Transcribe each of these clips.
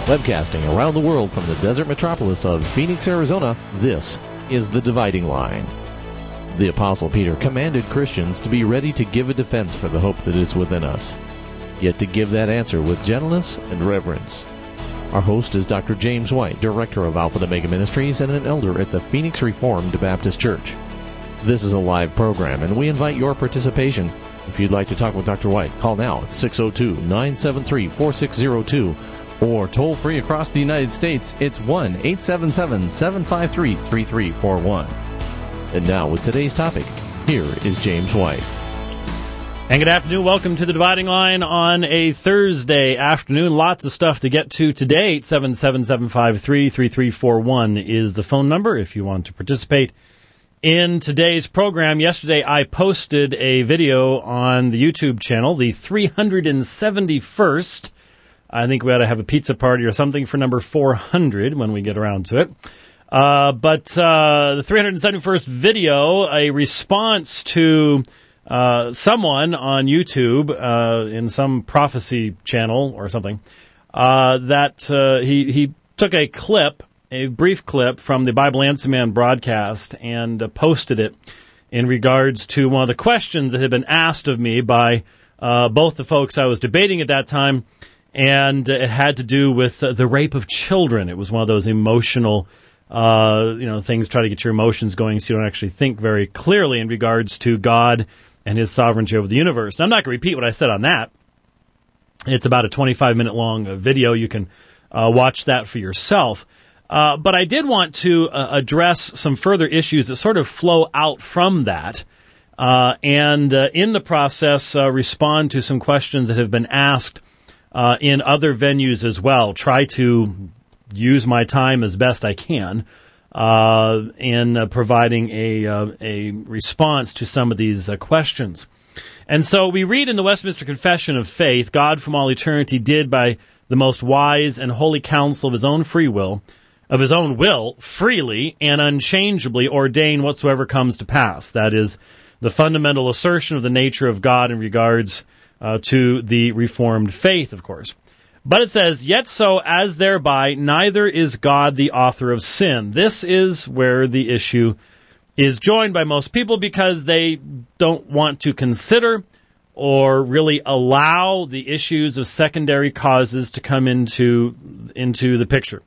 Webcasting around the world from the desert metropolis of Phoenix, Arizona, this is The Dividing Line. The Apostle Peter commanded Christians to be ready to give a defense for the hope that is within us, yet to give that answer with gentleness and reverence. Our host is Dr. James White, Director of Alpha and Omega Ministries and an elder at the Phoenix Reformed Baptist Church. This is a live program, and we invite your participation. If you'd like to talk with Dr. White, call now at 602-973-4602, or toll free across the United States, it's 1-877-753-3341. And now, with today's topic, here is James White. And good afternoon. Welcome to The Dividing Line on a Thursday afternoon. Lots of stuff to get to today. 877-753-3341 is the phone number if you want to participate in today's program. Yesterday, I posted a video on the YouTube channel, the 371st. I think we ought to have a pizza party or something for number 400 when we get around to it. But the 371st video, a response to someone on YouTube in some prophecy channel or something, that he took a clip, a brief clip from the Bible Answer Man broadcast and posted it in regards to one of the questions that had been asked of me by both the folks I was debating at that time, and it had to do with the rape of children. It was one of those emotional things, try to get your emotions going so you don't actually think very clearly in regards to God and His sovereignty over the universe. Now, I'm not going to repeat what I said on that. It's about a 25-minute long video. You can watch that for yourself. But I did want to address some further issues that sort of flow out from that, and in the process respond to some questions that have been asked in other venues as well. Try to use my time as best I can in providing a response to some of these questions. And so we read in the Westminster Confession of Faith, God from all eternity did by the most wise and holy counsel of His own free will, of His own will, freely and unchangeably ordain whatsoever comes to pass. That is the fundamental assertion of the nature of God in regards to the Reformed faith, of course. But it says, yet so as thereby neither is God the author of sin. This is where the issue is joined by most people because they don't want to consider or really allow the issues of secondary causes to come into the picture.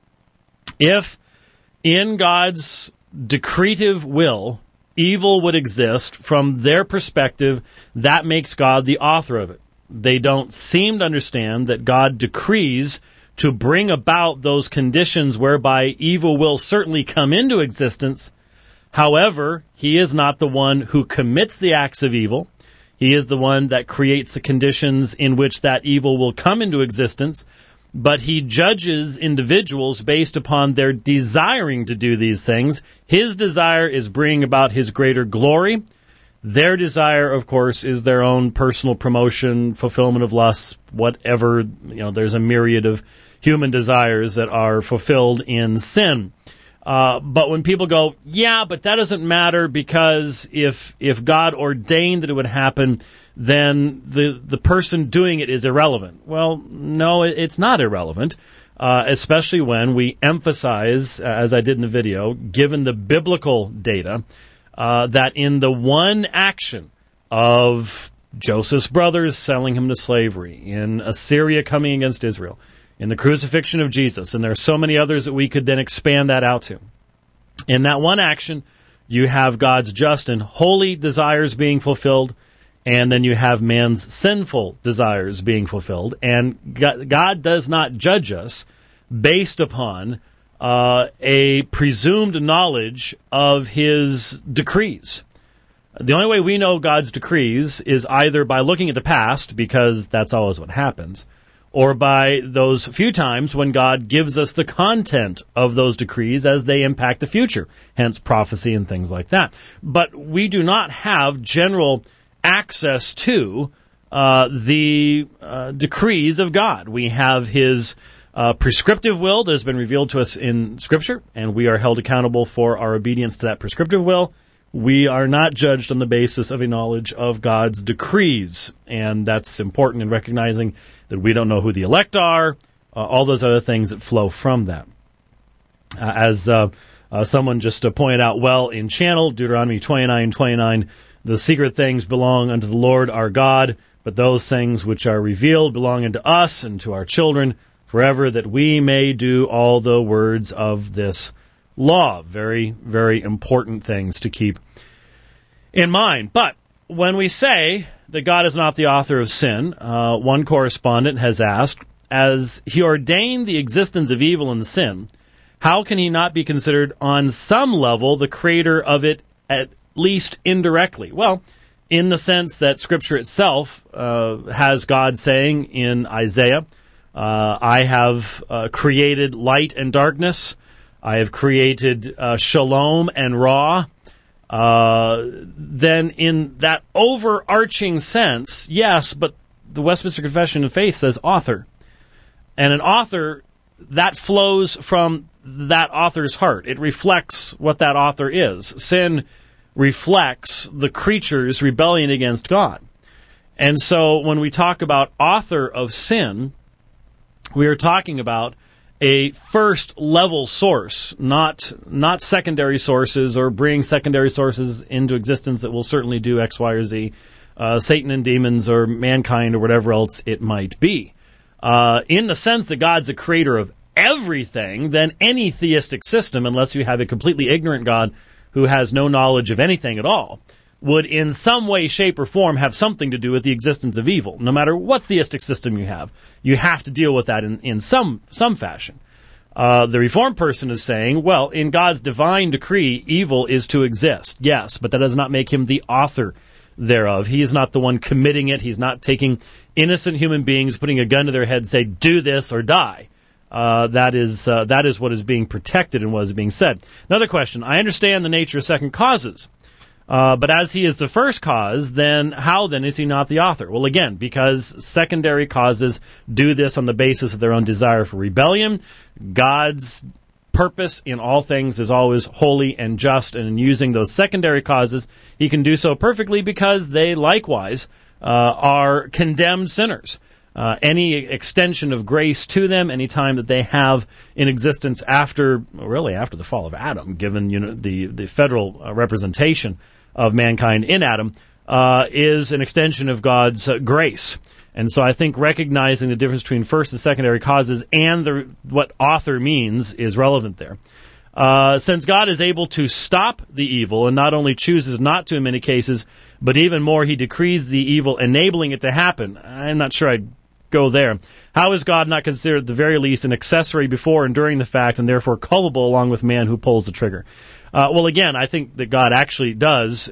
If in God's decretive will, evil would exist, from their perspective, that makes God the author of it. They don't seem to understand that God decrees to bring about those conditions whereby evil will certainly come into existence. However, He is not the one who commits the acts of evil. He is the one that creates the conditions in which that evil will come into existence, but He judges individuals based upon their desiring to do these things. His desire is bringing about His greater glory. Their desire, of course, is their own personal promotion, fulfillment of lusts, whatever. There's a myriad of human desires that are fulfilled in sin. But when people go, yeah, but that doesn't matter because if God ordained that it would happen, then the person doing it is irrelevant. Well, no, it's not irrelevant, especially when we emphasize, as I did in the video, given the biblical data, that in the one action of Joseph's brothers selling him to slavery, in Assyria coming against Israel, in the crucifixion of Jesus, and there are so many others that we could then expand that out to. In that one action, you have God's just and holy desires being fulfilled, and then you have man's sinful desires being fulfilled. And God does not judge us based upon a presumed knowledge of His decrees. The only way we know God's decrees is either by looking at the past, because that's always what happens, or by those few times when God gives us the content of those decrees as they impact the future, hence prophecy and things like that. But we do not have general access to the decrees of God. We have His prescriptive will that has been revealed to us in Scripture, and we are held accountable for our obedience to that prescriptive will. We are not judged on the basis of a knowledge of God's decrees, and that's important in recognizing that we don't know who the elect are, all those other things that flow from that. As someone just pointed out well in channel, Deuteronomy 29:29, the secret things belong unto the Lord our God, but those things which are revealed belong unto us and to our children forever, that we may do all the words of this law. Very, very important things to keep in mind. But when we say that God is not the author of sin, one correspondent has asked, as he ordained the existence of evil and sin, how can he not be considered on some level the creator of it, at least indirectly? Well, in the sense that Scripture itself has God saying in Isaiah, I have created light and darkness, I have created shalom and ra. Then in that overarching sense, yes, but the Westminster Confession of Faith says author. And an author, that flows from that author's heart. It reflects what that author is. Sin reflects the creature's rebellion against God. And so when we talk about author of sin, we are talking about a first-level source, not secondary sources or bring secondary sources into existence that will certainly do X, Y, or Z, Satan and demons or mankind or whatever else it might be. In the sense that God's the creator of everything, then any theistic system, unless you have a completely ignorant God who has no knowledge of anything at all, would in some way, shape, or form have something to do with the existence of evil. No matter what theistic system you have to deal with that in some fashion. The Reformed person is saying, well, in God's divine decree, evil is to exist. Yes, but that does not make him the author thereof. He is not the one committing it. He's not taking innocent human beings, putting a gun to their head and say, do this or die. That is what is being protected and what is being said. Another question. I understand the nature of second causes. But as he is the first cause, then how then is he not the author? Well, again, because secondary causes do this on the basis of their own desire for rebellion. God's purpose in all things is always holy and just, and in using those secondary causes, he can do so perfectly because they likewise are condemned sinners. Any extension of grace to them, any time that they have in existence after the fall of Adam, given the federal representation of mankind in Adam, is an extension of God's grace. And so I think recognizing the difference between first and secondary causes and what author means is relevant there. Since God is able to stop the evil and not only chooses not to in many cases, but even more, he decrees the evil, enabling it to happen. I'm not sure I'd go there. How is God not considered at the very least an accessory before and during the fact, and therefore culpable along with man who pulls the trigger? Well, again, I think that God actually does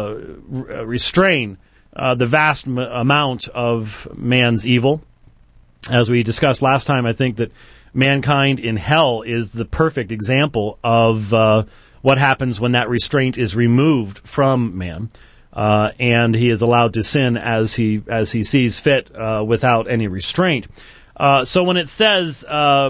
restrain the vast amount of man's evil. As we discussed last time, I think that mankind in hell is the perfect example of what happens when that restraint is removed from man. And he is allowed to sin as he sees fit without any restraint. So when it says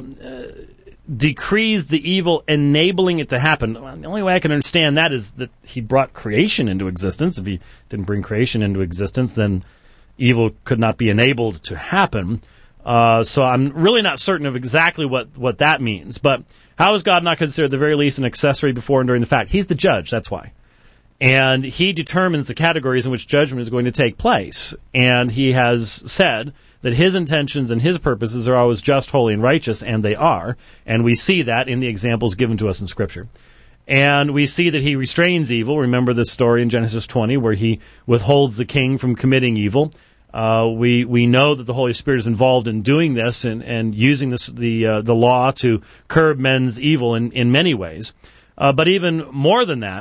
decrees the evil, enabling it to happen, the only way I can understand that is that he brought creation into existence. If he didn't bring creation into existence, then evil could not be enabled to happen. So I'm really not certain of exactly what that means. But how is God not considered at the very least an accessory before and during the fact? He's the judge, that's why. And he determines the categories in which judgment is going to take place. And he has said that his intentions and his purposes are always just, holy, and righteous, and they are. And we see that in the examples given to us in Scripture. And we see that he restrains evil. Remember this story in Genesis 20 where he withholds the king from committing evil. We know that the Holy Spirit is involved in doing this and using the law to curb men's evil in many ways. But even more than that,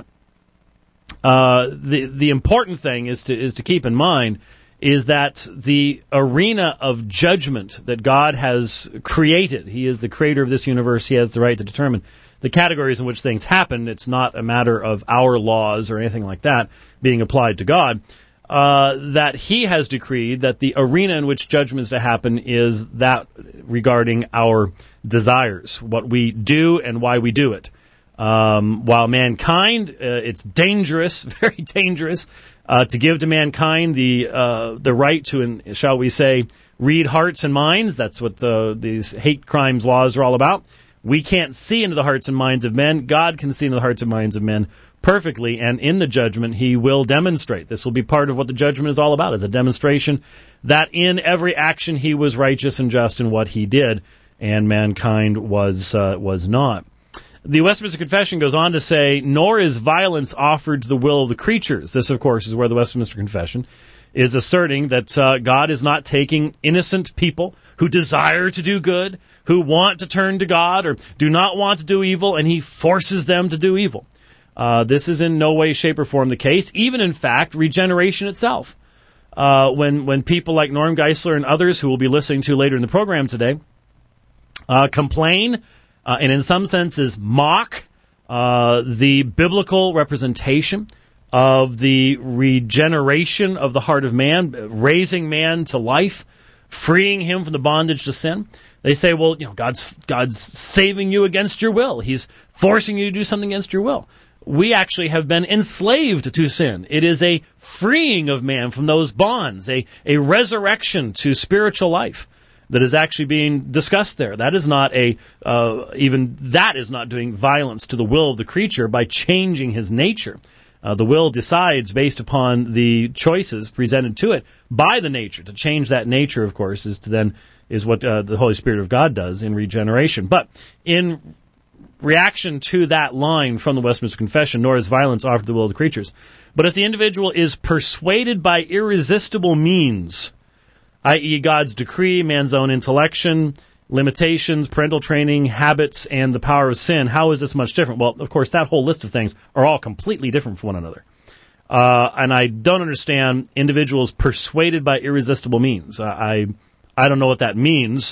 the important thing is to keep in mind is that the arena of judgment that God has created, he is the creator of this universe, he has the right to determine the categories in which things happen. It's not a matter of our laws or anything like that being applied to God. That he has decreed that the arena in which judgment is to happen is that regarding our desires, what we do and why we do it. While mankind, it's dangerous, very dangerous, to give to mankind the right to, shall we say, read hearts and minds. That's what these hate crimes laws are all about. We can't see into the hearts and minds of men. God can see into the hearts and minds of men perfectly, and in the judgment he will demonstrate. This will be part of what the judgment is all about, is a demonstration that in every action he was righteous and just in what he did, and mankind was not. The Westminster Confession goes on to say, nor is violence offered to the will of the creatures. This, of course, is where the Westminster Confession is asserting that God is not taking innocent people who desire to do good, who want to turn to God or do not want to do evil, and he forces them to do evil. This is in no way, shape, or form the case. Even, in fact, regeneration itself. When people like Norm Geisler and others who we'll be listening to later in the program today complain and in some senses mock the biblical representation of the regeneration of the heart of man, raising man to life, freeing him from the bondage to sin. They say, well, God's saving you against your will. He's forcing you to do something against your will. We actually have been enslaved to sin. It is a freeing of man from those bonds, a resurrection to spiritual life that is actually being discussed there. That is not even that is not doing violence to the will of the creature by changing his nature. The will decides based upon the choices presented to it by the nature. To change that nature, of course, is what the Holy Spirit of God does in regeneration. But in reaction to that line from the Westminster Confession, nor is violence offered to the will of the creatures. But if the individual is persuaded by irresistible means, i.e. God's decree, man's own intellection, limitations, parental training, habits, and the power of sin, how is this much different? Well, of course, that whole list of things are all completely different from one another. And I don't understand individuals persuaded by irresistible means. I don't know what that means.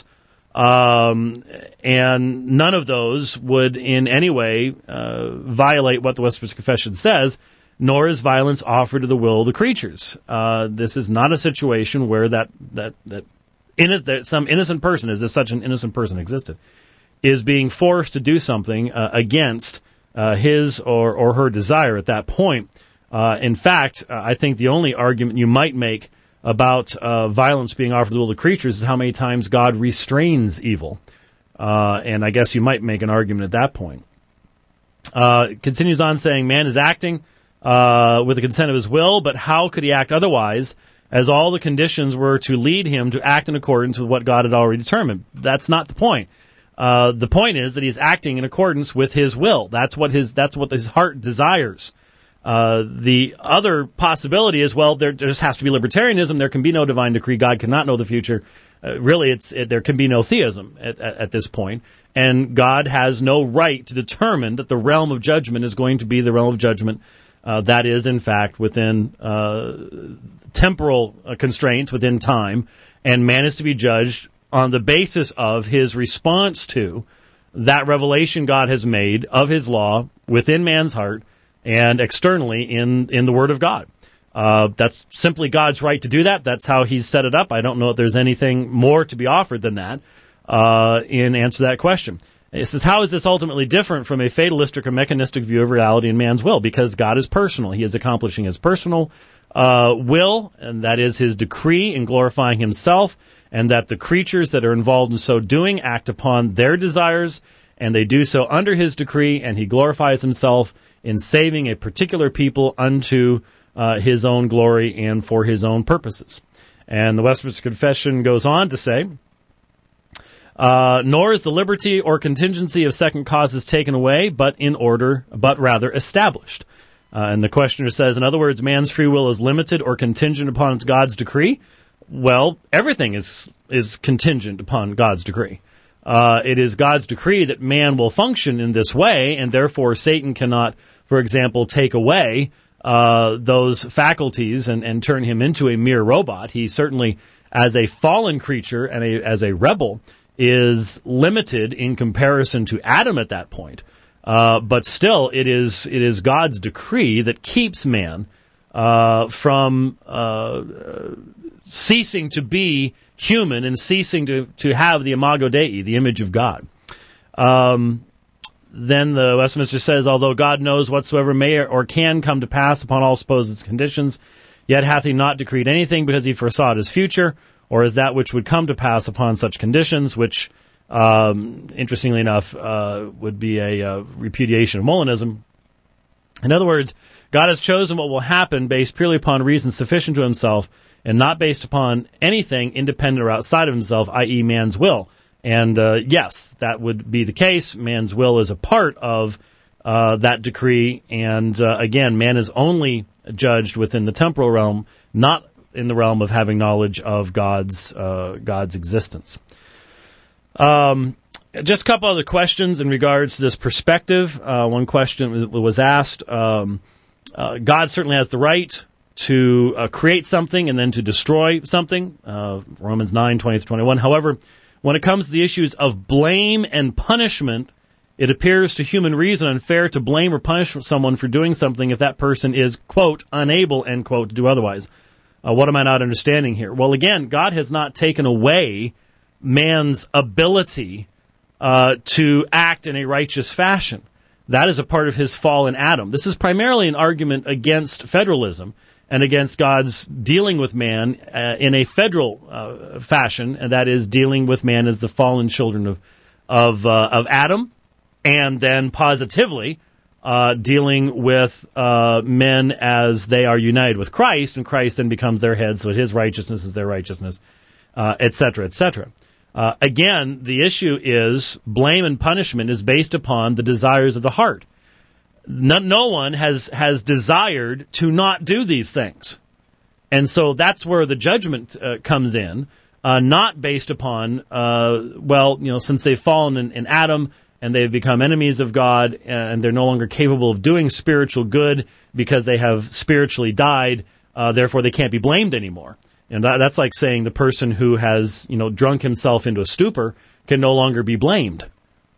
And none of those would in any way violate what the Westminster Confession says, nor is violence offered to the will of the creatures. This is not a situation where that some innocent person, as if such an innocent person existed, is being forced to do something against his or her desire at that point. In fact, I think the only argument you might make about violence being offered to the will of the creatures is how many times God restrains evil. And I guess you might make an argument at that point. Continues on saying, man is acting with the consent of his will, but how could he act otherwise, as all the conditions were to lead him to act in accordance with what God had already determined? That's not the point. The point is that he's acting in accordance with his will. That's what his heart desires. The other possibility is, well, there just has to be libertarianism. There can be no divine decree. God cannot know the future. There can be no theism at this point. And God has no right to determine that the realm of judgment is going to be the realm of judgment that is, in fact, within temporal constraints, within time. And man is to be judged on the basis of his response to that revelation God has made of his law within man's heart and externally in the Word of God. That's simply God's right to do that. That's how He's set it up. I don't know if there's anything more to be offered than that in answer to that question. It says, how is this ultimately different from a fatalistic or mechanistic view of reality in man's will? Because God is personal. He is accomplishing His personal will, and that is His decree in glorifying Himself, and that the creatures that are involved in so doing act upon their desires, and they do so under His decree, and He glorifies Himself in saving a particular people unto His own glory and for His own purposes. And the Westminster Confession goes on to say, nor is the liberty or contingency of second causes taken away, but rather established. And the questioner says, in other words, man's free will is limited or contingent upon God's decree. Well, everything is contingent upon God's decree. It is God's decree that man will function in this way, and therefore Satan cannot, for example, take away those faculties and turn him into a mere robot. He certainly, as a fallen creature and as a rebel, is limited in comparison to Adam at that point. But still, it is God's decree that keeps man from ceasing to be human and ceasing to have the imago Dei, the image of God. Then the Westminster says, although God knows whatsoever may or can come to pass upon all supposed conditions, yet hath he not decreed anything because he foresaw it as future, or as that which would come to pass upon such conditions, which, interestingly enough, would be a repudiation of Molinism. In other words, God has chosen what will happen based purely upon reasons sufficient to himself and not based upon anything independent or outside of himself, i.e. man's will. And yes, that would be the case. Man's will is a part of that decree. And again, man is only judged within the temporal realm, not in the realm of having knowledge of God's existence. Just a couple other questions in regards to this perspective. One question was asked. God certainly has the right to create something and then to destroy something. Romans 9:20-21. However, when it comes to the issues of blame and punishment, it appears to human reason unfair to blame or punish someone for doing something if that person is, quote, unable, end quote, to do otherwise. What am I not understanding here? Well, again, God has not taken away man's ability to act in a righteous fashion. That is a part of his fall in Adam. This is primarily an argument against federalism and against God's dealing with man in a federal fashion, and that is dealing with man as the fallen children of Adam, and then positively dealing with men as they are united with Christ, and Christ then becomes their head, so his righteousness is their righteousness, etc., etc. Again, the issue is blame and punishment is based upon the desires of the heart. No one has desired to not do these things. And so that's where the judgment comes in, not based upon, since they've fallen in Adam and they've become enemies of God and they're no longer capable of doing spiritual good because they have spiritually died, therefore they can't be blamed anymore. And that's like saying the person who has, drunk himself into a stupor can no longer be blamed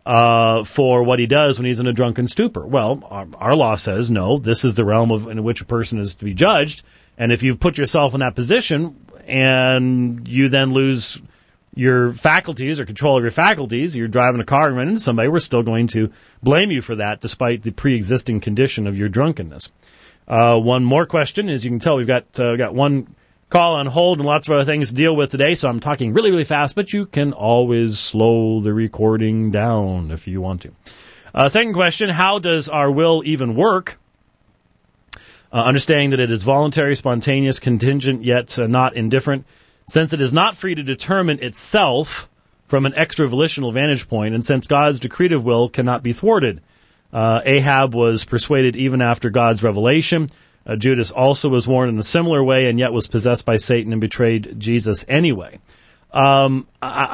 for what he does when he's in a drunken stupor. Well, our law says, no, this is the realm in which a person is to be judged. And if you've put yourself in that position and you then lose your faculties or control of your faculties, you're driving a car and run into somebody, we're still going to blame you for that despite the pre-existing condition of your drunkenness. One more question. As you can tell, we've got one call on hold and lots of other things to deal with today, so I'm talking really, really fast, but you can always slow the recording down if you want to. Second question, how does our will even work? Understanding that it is voluntary, spontaneous, contingent, yet not indifferent. Since it is not free to determine itself from an extra-volitional vantage point, and since God's decretive will cannot be thwarted. Ahab was persuaded even after God's revelation. Judas also was warned in a similar way and yet was possessed by Satan and betrayed Jesus anyway. I'm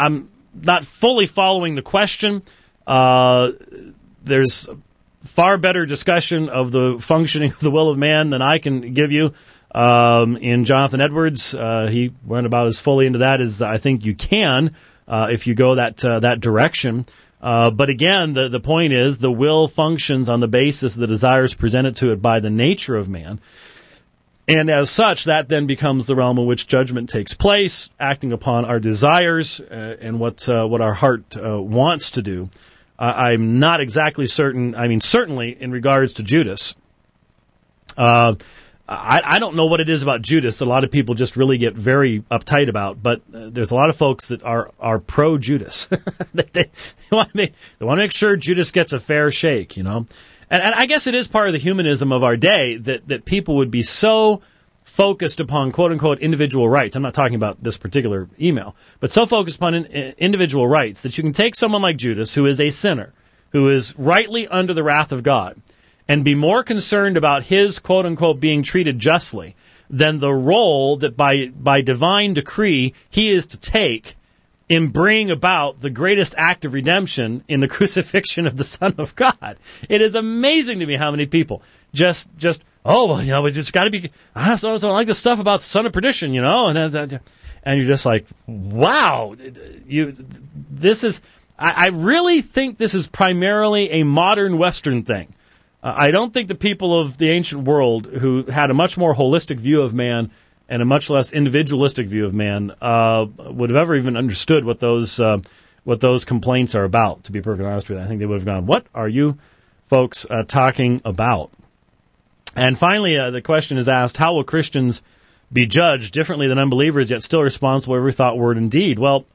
not fully following the question. There's far better discussion of the functioning of the will of man than I can give you. In Jonathan Edwards, he went about as fully into that as I think you can if you go that direction. But again, the point is the will functions on the basis of the desires presented to it by the nature of man. And as such, that then becomes the realm in which judgment takes place, acting upon our desires and what our heart wants to do. I'm not exactly certain. I mean, certainly in regards to Judas, I don't know what it is about Judas that a lot of people just really get very uptight about, but there's a lot of folks that are pro-Judas. they want to make sure Judas gets a fair shake, And I guess it is part of the humanism of our day that people would be so focused upon quote-unquote individual rights. I'm not talking about this particular email, but so focused upon individual rights that you can take someone like Judas, who is a sinner, who is rightly under the wrath of God, and be more concerned about his quote-unquote being treated justly than the role that by divine decree he is to take in bringing about the greatest act of redemption in the crucifixion of the Son of God. It is amazing to me how many people just we just got to be, I don't like the stuff about Son of Perdition, and you're just like, wow, I really think this is primarily a modern Western thing. I don't think the people of the ancient world, who had a much more holistic view of man and a much less individualistic view of man, would have ever even understood what those what those complaints are about, to be perfectly honest with you. I think they would have gone, what are you folks talking about? And finally, the question is asked, how will Christians be judged differently than unbelievers, yet still responsible for every thought, word, and deed? Well,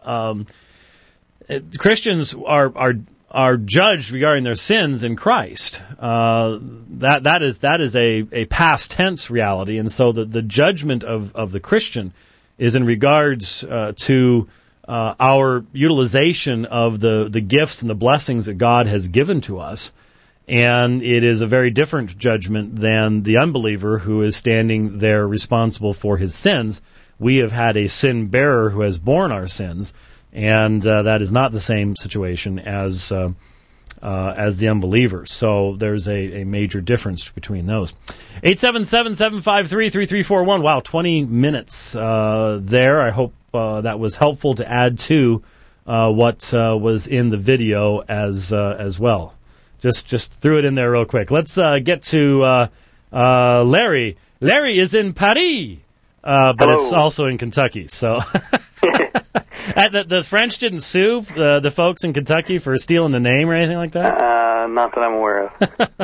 Christians are judged regarding their sins in Christ. That is a past tense reality, and so the judgment of the Christian is in regards to our utilization of the gifts and the blessings that God has given to us. And it is a very different judgment than the unbeliever who is standing there responsible for his sins. We have had a sin bearer who has borne our sins, and that is not the same situation as the unbeliever. So there's a major difference between those. 877-753-3341. Wow, 20 minutes there. I hope that was helpful to add to what was in the video as well. Just threw it in there real quick. Let's get to Larry. Larry is in Paris, but Hello. It's also in Kentucky. So the French didn't sue the folks in Kentucky for stealing the name or anything like that? Not that I'm aware of.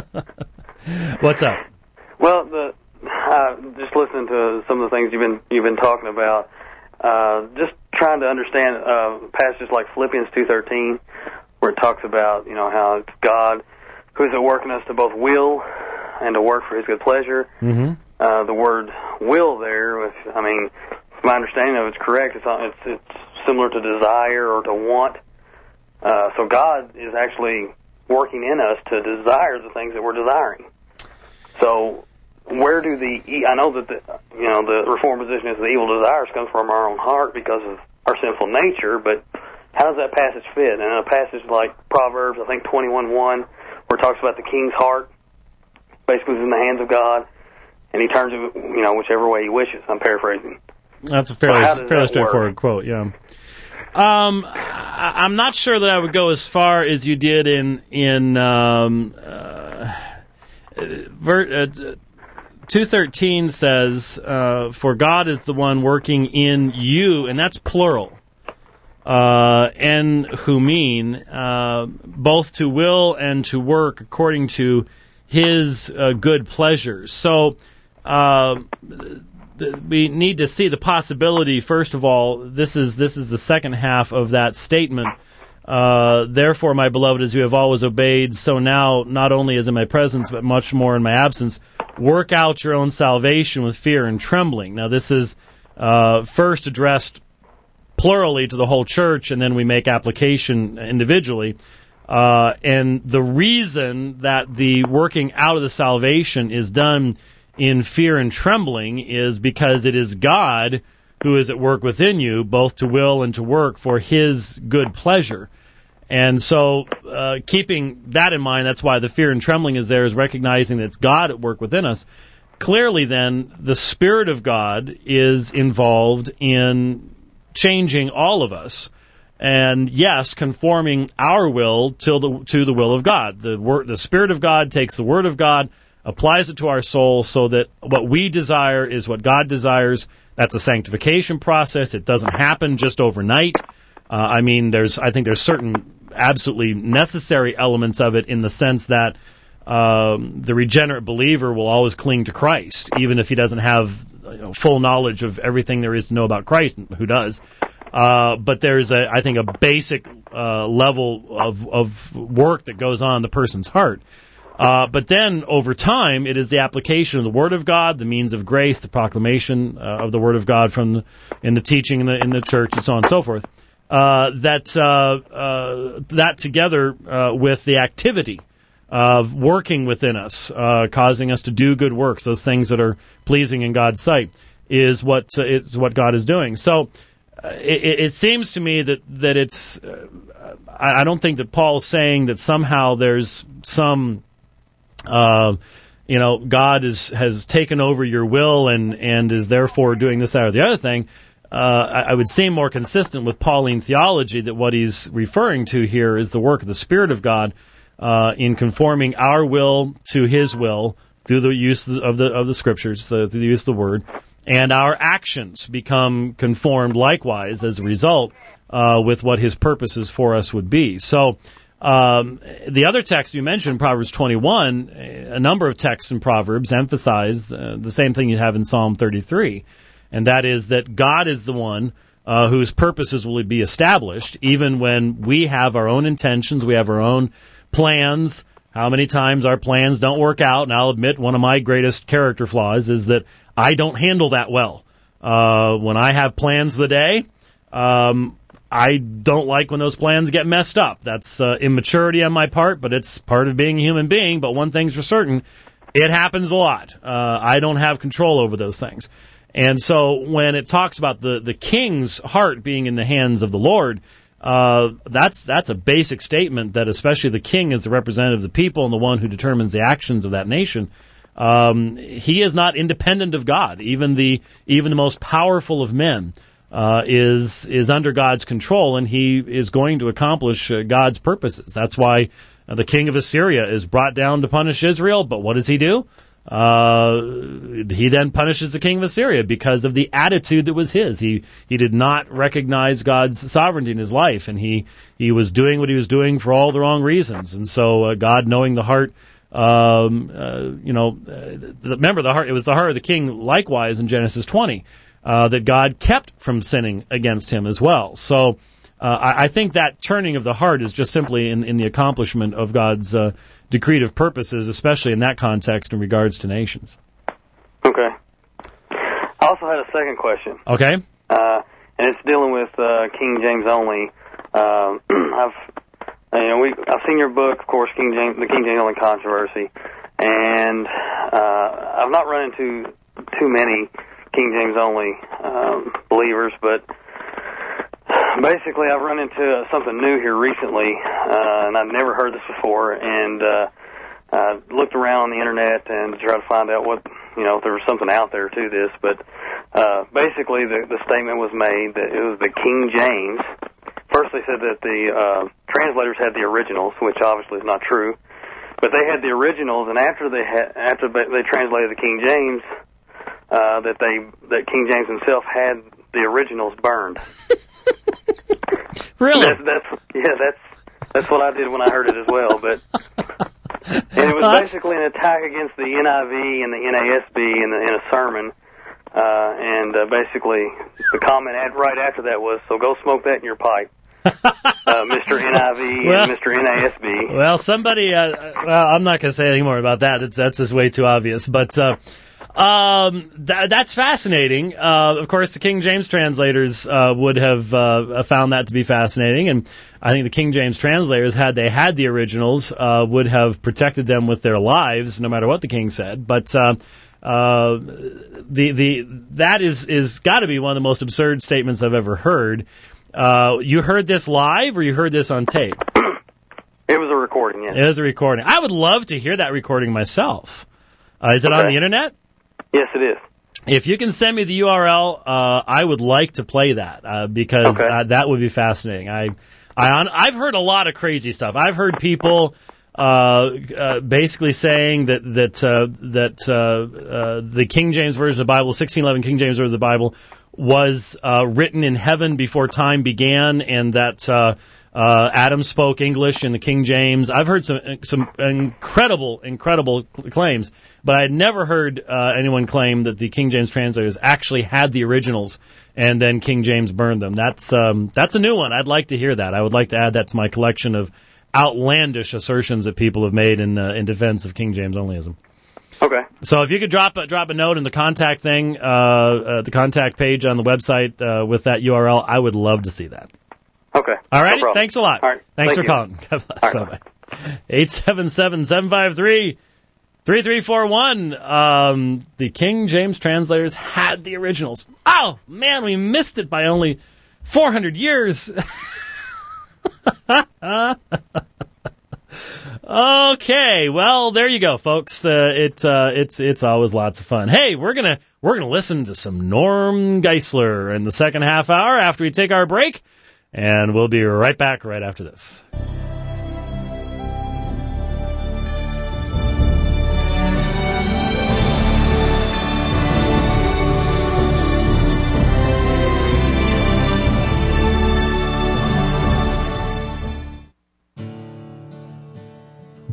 What's up? Well, just listening to some of the things you've been talking about, just trying to understand passages like Philippians 2:13. Where it talks about, how it's God who is at work in us to both will and to work for His good pleasure. Mm-hmm. The word will there, if my understanding of it's correct, it's similar to desire or to want. So God is actually working in us to desire the things that we're desiring. So where do I know that the Reformed position is the evil desires come from our own heart because of our sinful nature, but how does that passage fit? And in a passage like Proverbs, I think 21:1, where it talks about the king's heart, basically is in the hands of God, and he turns it, whichever way he wishes. I'm paraphrasing. That's a fairly straightforward quote, yeah. I'm not sure that I would go as far as you did in 2:13 says, for God is the one working in you, and that's plural. And who mean both to will and to work according to His good pleasures. So we need to see the possibility. First of all, this is the second half of that statement. Therefore, my beloved, as you have always obeyed, so now, not only as in my presence, but much more in my absence, work out your own salvation with fear and trembling. Now, this is first addressed plurally to the whole church, and then we make application individually. And the reason that the working out of the salvation is done in fear and trembling is because it is God who is at work within you, both to will and to work for His good pleasure. And so keeping that in mind, that's why the fear and trembling is there, is recognizing that it's God at work within us. Clearly, then, the Spirit of God is involved in changing all of us, and yes, conforming our will to the will of God. The Spirit of God takes the Word of God, applies it to our soul, so that what we desire is what God desires. That's a sanctification process. It doesn't happen just overnight. I think there's certain absolutely necessary elements of it in the sense that the regenerate believer will always cling to Christ, even if he doesn't have full knowledge of everything there is to know about Christ. Who does? But there's I think a basic level of work that goes on in the person's heart. But then over time, it is the application of the Word of God, the means of grace, the proclamation of the Word of God in the teaching in the church, and so on and so forth. That together with the activity of working within us, causing us to do good works, those things that are pleasing in God's sight, is what God is doing. So it seems to me that it's. I don't think that Paul's saying that somehow there's some. God has taken over your will and is therefore doing this, that, or the other thing. I would seem more consistent with Pauline theology that what he's referring to here is the work of the Spirit of God in conforming our will to His will through the use of the Scriptures, through the use of the Word, and our actions become conformed likewise as a result with what his purposes for us would be. So the other text you mentioned, Proverbs 21, a number of texts in Proverbs emphasize the same thing you have in Psalm 33, and that is that God is the one whose purposes will be established, even when we have our own intentions, we have our own plans. How many times our plans don't work out, and I'll admit one of my greatest character flaws is that I don't handle that well. When I have plans of the day, I don't like when those plans get messed up. That's immaturity on my part, but it's part of being a human being. But one thing's for certain, it happens a lot. I don't have control over those things. And so when it talks about the king's heart being in the hands of the Lord, that's a basic statement that especially the king is the representative of the people and the one who determines the actions of that nation. He is not independent of God. Even the most powerful of men is under God's control, and he is going to accomplish God's purposes. That's why the king of Assyria is brought down to punish Israel. But what does he do? He then punishes the king of Assyria because of the attitude that was his. He did not recognize God's sovereignty in his life, and he was doing what he was doing for all the wrong reasons. And so God, knowing the heart, remember the heart. It was the heart of the king likewise in Genesis 20 that God kept from sinning against him as well. So I think that turning of the heart is just simply in the accomplishment of God's decretive purposes, especially in that context in regards to nations. Okay. I also had a second question. Okay. And it's dealing with King James only. I've seen your book, of course, the King James Only Controversy, and I've not run into too many King James Only believers, but basically I've run into something new here recently, and I've never heard this before, and I looked around on the internet and tried to find out if there was something out there to this, but basically the statement was made that it was the King James. First they said that the translators had the originals, which obviously is not true, but they had the originals, and after they translated the King James, that King James himself had the originals burned. Really? That's what I did when I heard it as well. And it was basically an attack against the NIV and the NASB in a sermon. Basically, the comment right after that was, "So go smoke that in your pipe, Mr. NIV and Mr. NASB." Well, somebody. I'm not going to say anything more about that. That's just way too obvious. But that's fascinating. Of course, the King James translators would have found that to be fascinating, and I think the King James translators, had they had the originals, would have protected them with their lives, no matter what the king said. But that is got to be one of the most absurd statements I've ever heard. You heard this live, or you heard this on tape? It was a recording. Yes. It was a recording. I would love to hear that recording myself. Is it on the internet? Yes, it is. If you can send me the URL, I would like to play that because that would be fascinating. I've heard a lot of crazy stuff. I've heard people basically saying that the King James Version of the Bible, 1611 King James Version of the Bible, was written in heaven before time began, and that Adam spoke English in the King James. I've heard some incredible claims, but I had never heard anyone claim that the King James translators actually had the originals and then King James burned them. That's a new one. I'd like to hear that. I would like to add that to my collection of outlandish assertions that people have made in defense of King James onlyism. Okay. So if you could drop a note in the contact thing, the contact page on the website with that URL, I would love to see that. Okay. All right. No Thanks a lot. All right. Thanks for calling. God bless. Bye-bye. 877-753-3341. The King James translators had the originals. Oh, man, we missed it by only 400 years. Okay, well, there you go, folks. It's always lots of fun. Hey, we're gonna listen to some Norm Geisler in the second half hour after we take our break, and we'll be right back right after this.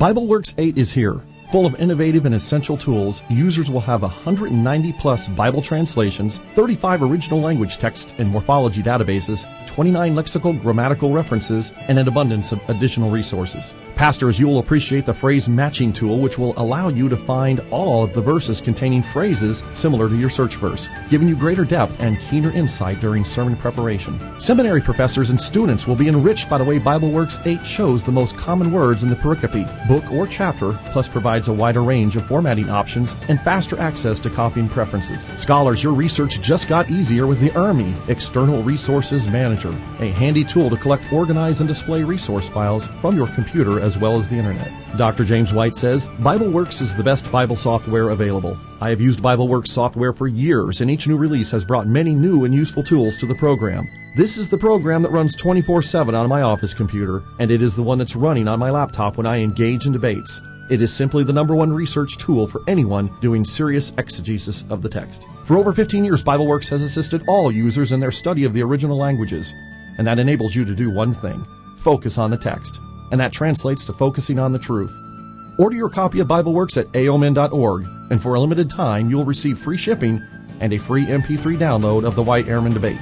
BibleWorks 8 is here. Full of innovative and essential tools, users will have 190-plus Bible translations, 35 original language text and morphology databases, 29 lexical grammatical references, and an abundance of additional resources. Pastors, you will appreciate the phrase matching tool, which will allow you to find all of the verses containing phrases similar to your search verse, giving you greater depth and keener insight during sermon preparation. Seminary professors and students will be enriched by the way BibleWorks 8 shows the most common words in the pericope, book, or chapter, plus provides a wider range of formatting options and faster access to copying preferences. Scholars, your research just got easier with the ERMI, External Resources Manager, a handy tool to collect, organize, and display resource files from your computer as well as the Internet. Dr. James White says, BibleWorks is the best Bible software available. I have used BibleWorks software for years, and each new release has brought many new and useful tools to the program. This is the program that runs 24/7 on my office computer, and it is the one that's running on my laptop when I engage in debates. It is simply the #1 research tool for anyone doing serious exegesis of the text. For over 15 years, BibleWorks has assisted all users in their study of the original languages, and that enables you to do one thing: focus on the text. And that translates to focusing on the truth. Order your copy of BibleWorks at aomin.org, and for a limited time, you'll receive free shipping and a free MP3 download of the White-Ehrman debate.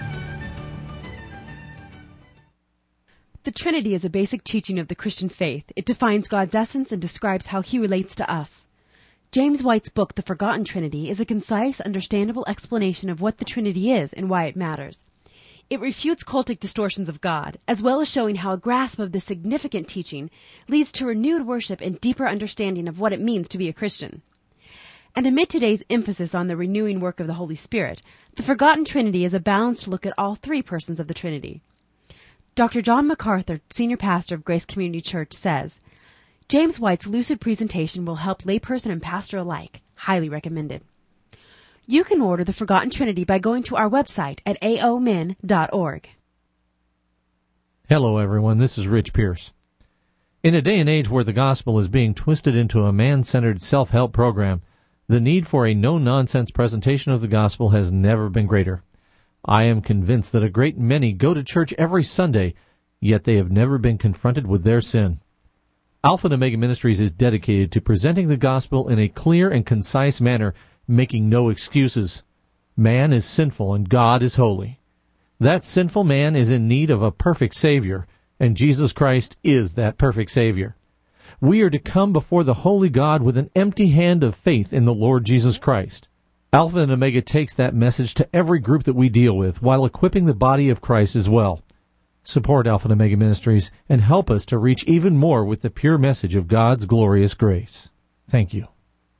The Trinity is a basic teaching of the Christian faith. It defines God's essence and describes how He relates to us. James White's book, The Forgotten Trinity, is a concise, understandable explanation of what the Trinity is and why it matters. It refutes cultic distortions of God, as well as showing how a grasp of this significant teaching leads to renewed worship and deeper understanding of what it means to be a Christian. And amid today's emphasis on the renewing work of the Holy Spirit, The Forgotten Trinity is a balanced look at all three persons of the Trinity. Dr. John MacArthur, senior pastor of Grace Community Church, says, James White's lucid presentation will help layperson and pastor alike. Highly recommended. You can order The Forgotten Trinity by going to our website at aomin.org. Hello, everyone. This is Rich Pierce. In a day and age where the gospel is being twisted into a man-centered self-help program, the need for a no-nonsense presentation of the gospel has never been greater. I am convinced that a great many go to church every Sunday, yet they have never been confronted with their sin. Alpha and Omega Ministries is dedicated to presenting the gospel in a clear and concise manner, making no excuses. Man is sinful and God is holy. That sinful man is in need of a perfect Savior, and Jesus Christ is that perfect Savior. We are to come before the holy God with an empty hand of faith in the Lord Jesus Christ. Alpha and Omega takes that message to every group that we deal with while equipping the body of Christ as well. Support Alpha and Omega Ministries and help us to reach even more with the pure message of God's glorious grace. Thank you.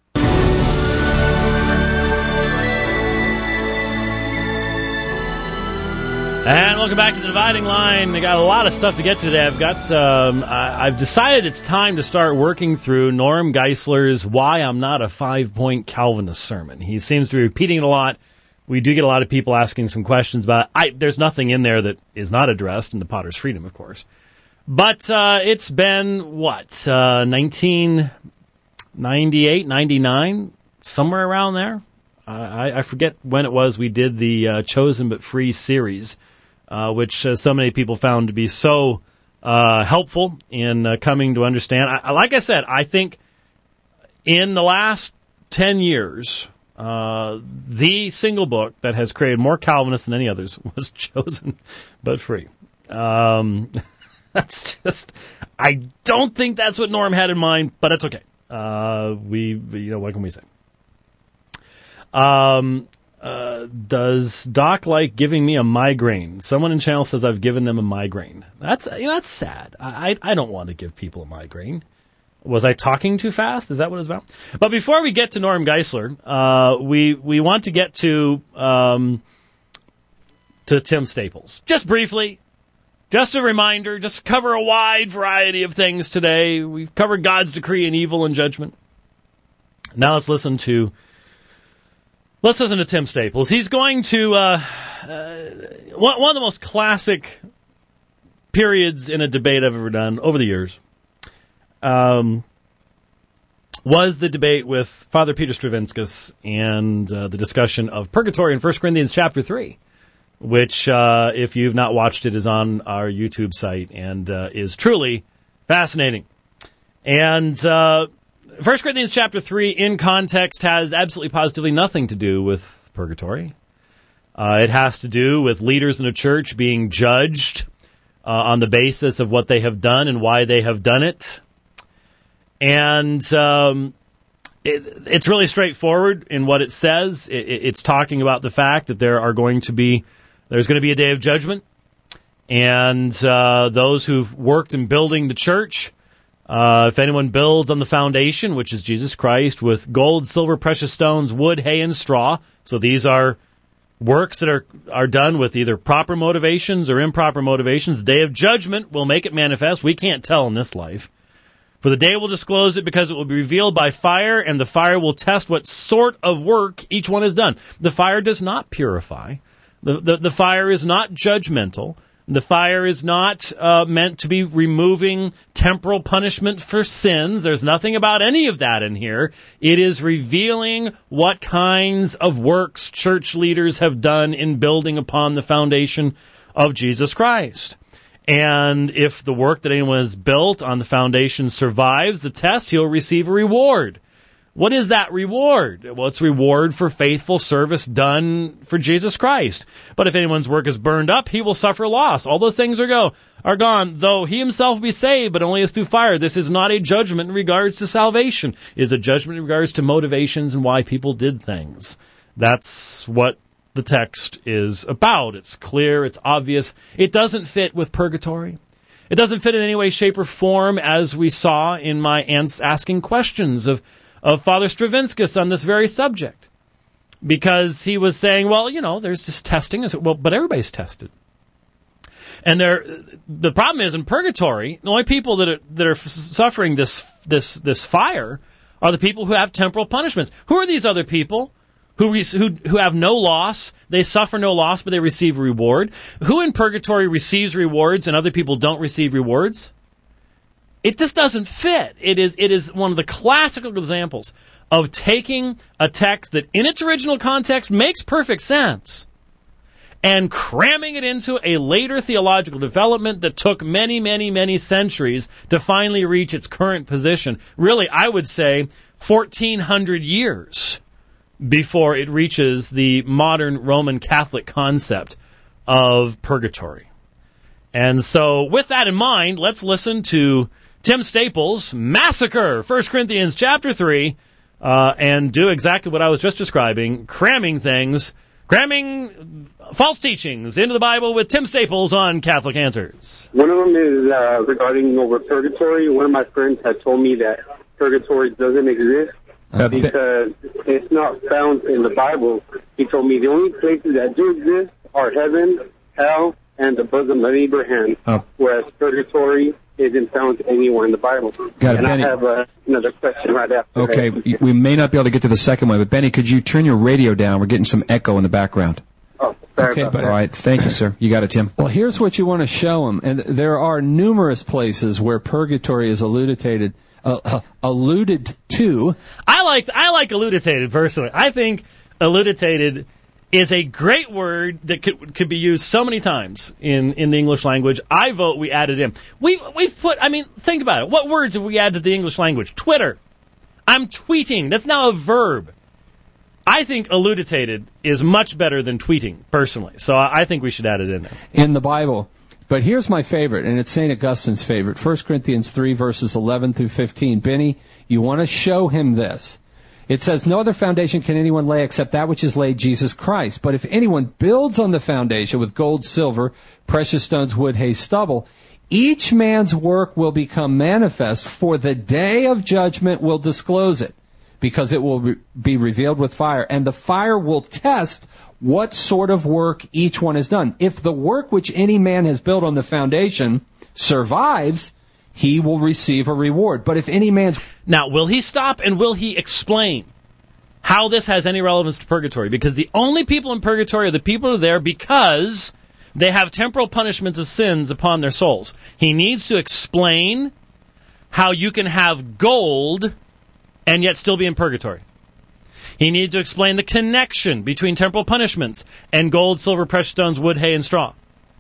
And welcome back to the Dividing Line. I got a lot of stuff to get to today. I've decided it's time to start working through Norm Geisler's "Why I'm Not a 5-Point Calvinist" sermon. He seems to be repeating it a lot. We do get a lot of people asking some questions about it. There's nothing in there that is not addressed in the Potter's Freedom, of course. But it's been, 1998, 99, somewhere around there? I forget when it was we did the Chosen But Free series, which so many people found to be so helpful in coming to understand. Like I said, I think in the last 10 years, the single book that has created more Calvinists than any others was Chosen But Free. That's just, I don't think that's what Norm had in mind, but it's okay. What can we say? Does Doc like giving me a migraine? Someone in channel says I've given them a migraine. That's sad. I don't want to give people a migraine. Was I talking too fast? Is that what it's about? But before we get to Norm Geisler, we want to get to Tim Staples. Just briefly. Just a reminder, just cover a wide variety of things today. We've covered God's decree and evil and judgment. Now let's listen to Tim Staples. He's going to one of the most classic periods in a debate I've ever done over the years was the debate with Father Peter Stravinskas and the discussion of purgatory in 1 Corinthians chapter 3. Which, if you've not watched it, is on our YouTube site and is truly fascinating. And 1 Corinthians chapter 3, in context, has absolutely positively nothing to do with purgatory. It has to do with leaders in a church being judged on the basis of what they have done and why they have done it. And it's really straightforward in what it says. It's talking about the fact that there's going to be a day of judgment, and those who've worked in building the church, if anyone builds on the foundation, which is Jesus Christ, with gold, silver, precious stones, wood, hay, and straw. So these are works that are done with either proper motivations or improper motivations. The day of judgment will make it manifest. We can't tell in this life. For the day will disclose it, because it will be revealed by fire, and the fire will test what sort of work each one has done. The fire does not purify. The fire is not judgmental. The fire is not meant to be removing temporal punishment for sins. There's nothing about any of that in here. It is revealing what kinds of works church leaders have done in building upon the foundation of Jesus Christ. And if the work that anyone has built on the foundation survives the test, he'll receive a reward. What is that reward? Well, it's reward for faithful service done for Jesus Christ. But if anyone's work is burned up, he will suffer loss. All those things are gone, though he himself will be saved, but only as through fire. This is not a judgment in regards to salvation. It is a judgment in regards to motivations and why people did things. That's what the text is about. It's clear, it's obvious. It doesn't fit with purgatory. It doesn't fit in any way, shape, or form, as we saw in my asking questions of Father Stravinskas on this very subject. Because he was saying, well, there's this testing. I said, well, but everybody's tested. And the problem is, in purgatory, the only people that are suffering this fire are the people who have temporal punishments. Who are these other people? Who have no loss, they suffer no loss, but they receive a reward. Who in purgatory receives rewards and other people don't receive rewards? It just doesn't fit. It is one of the classical examples of taking a text that in its original context makes perfect sense and cramming it into a later theological development that took many, many, many centuries to finally reach its current position. Really, I would say 1,400 years before it reaches the modern Roman Catholic concept of purgatory. And so, with that in mind, let's listen to Tim Staples' Massacre, 1 Corinthians chapter 3, and do exactly what I was just describing, cramming false teachings into the Bible with Tim Staples on Catholic Answers. One of them is regarding over purgatory. One of my friends had told me that purgatory doesn't exist because it's not found in the Bible. He told me the only places that do exist are heaven, hell, and the bosom of Abraham, whereas purgatory isn't found anywhere in the Bible. Got it, and Benny. I have another question right after. Okay, that. we may not be able to get to the second one, but Benny, could you turn your radio down? We're getting some echo in the background. Oh, sorry about that. All right, thank you, sir. You got it, Tim. Well, here's what you want to show them, and there are numerous places where purgatory is alluded to. I like elucidated personally. I think elucidated is a great word that could be used so many times in the English language. I vote we add it in. We've put, think about it. What words have we added to the English language? Twitter. I'm tweeting. That's now a verb. I think elucidated is much better than tweeting, personally. So I think we should add it in there. In the Bible. But here's my favorite, and it's St. Augustine's favorite. 1 Corinthians 3, verses 11 through 15. Benny, you want to show him this. It says, no other foundation can anyone lay except that which is laid, Jesus Christ. But if anyone builds on the foundation with gold, silver, precious stones, wood, hay, stubble, each man's work will become manifest, for the day of judgment will disclose it, because it will be revealed with fire. And the fire will test what sort of work each one has done. If the work which any man has built on the foundation survives, he will receive a reward. But if any man's... Now, will he stop and will he explain how this has any relevance to purgatory? Because the only people in purgatory are the people who are there because they have temporal punishments of sins upon their souls. He needs to explain how you can have gold and yet still be in purgatory. He needs to explain the connection between temporal punishments and gold, silver, precious stones, wood, hay, and straw.